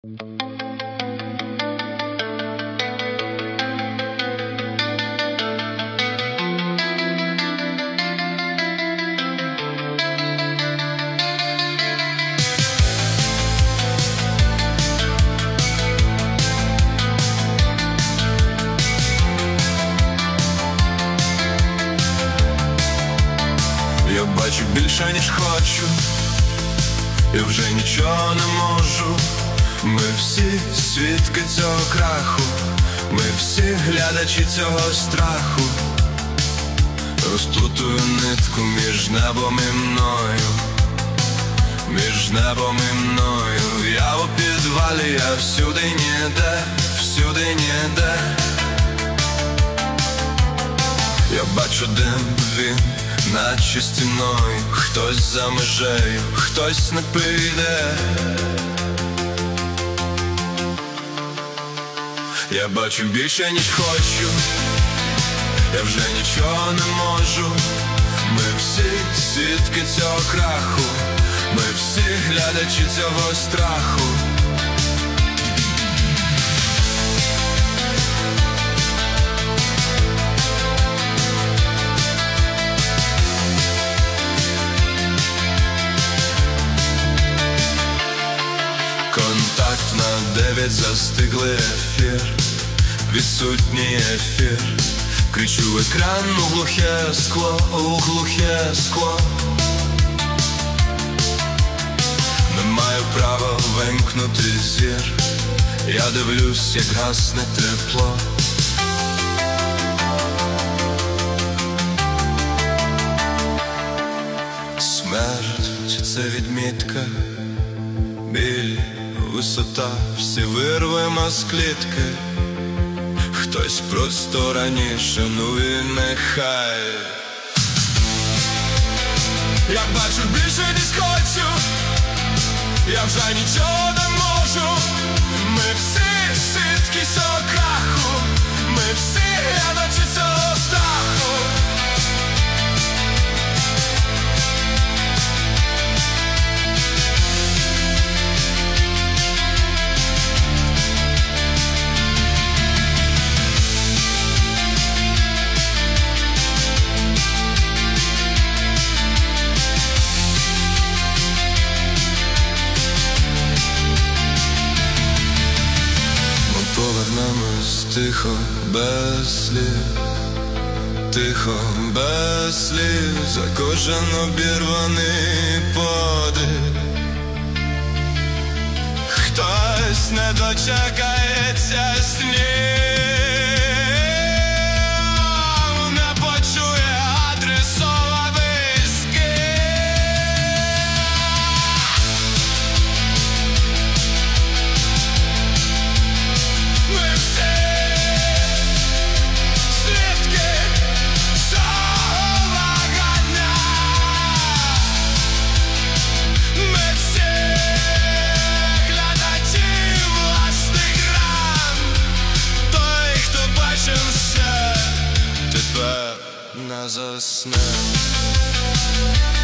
Я бачу більше, ніж хочу, я вже нічого не можу. Ми всі свідки цього краху, ми всі глядачі цього страху. Розплутую нитку між небом і мною, між небом і мною. Я у підвалі, я всюди ніде, всюди ніде. Я бачу дим, він наче стіною. Хтось за межею, хтось не прийде. Я бачу більше, ніж хочу, я вже нічого не можу. Ми всі свідки цього краху, ми всі глядачі цього страху. Контакт на 9, застиглий ефір, відсутній ефір. Кричу в екран у глухе скло, у глухе скло. Не маю права вимкнути зір, я дивлюсь, як гасне тепло. Смерть – це відмітка, біль, висота, всі вирвемо з клітки. Хтось просто раніше, ну і нехай. Я бачу більше, ніж хочу, я вже нічого не можу. Ми всі свідки цього краху, ми всі глядачі цього страху. Повернемось тихо, без слів, тихо, без слів, за кожен обірваний подих. Хтось не дочекається снів, не почує адресований скид. Не засне.